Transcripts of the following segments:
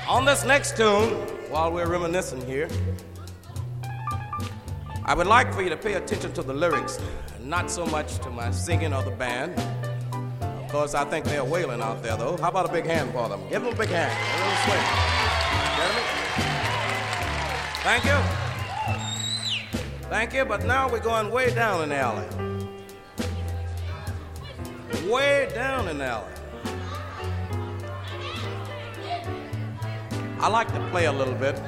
On this next tune, while we're reminiscing here, I would like for you to pay attention to the lyrics, not so much to my singing or the band. Of course, I think they're wailing out there, though. How about a big hand for them? Give them a big hand. A little swing. Gentlemen? Thank you. Thank you, but now we're going way down in the alley. Way down in the alley. I like to play a little bit.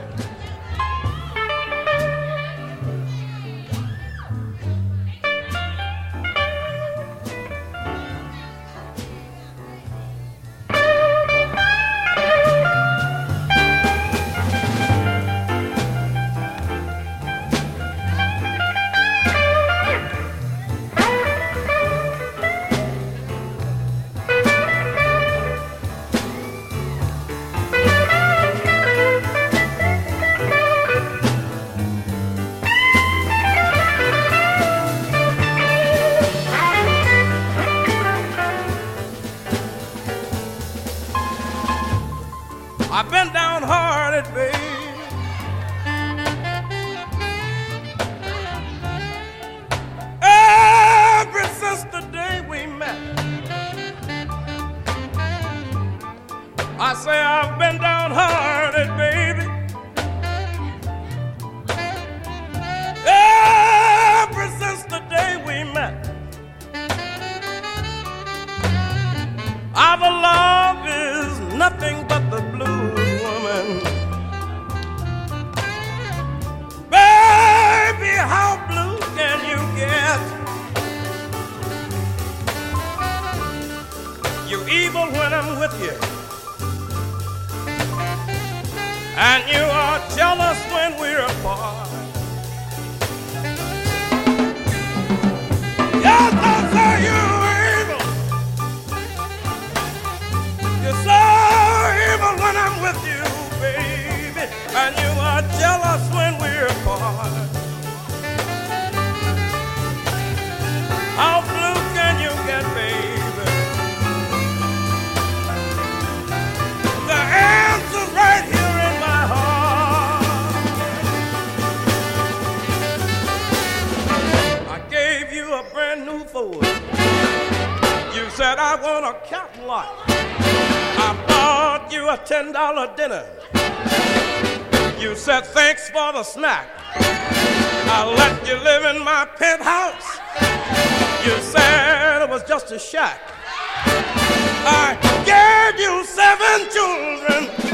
I've been downhearted, baby. Ever since the day we met, I say I've been downhearted, baby. Ever since the day we met, our love is nothing but the blue woman. Baby, how blue can you get? You're evil when I'm with you, and you are jealous when we're apart. Yes, I say you're evil. You're so evil when I'm with you, baby, and you are jealous when we're apart. How blue can you get, baby? The answer's right here in my heart. I gave you a brand new Ford. You said I want a Captain lot. I bought you a $10 dinner. You said thanks for the snack. I let you live in my penthouse. You said it was just a shack. I gave you 7 children.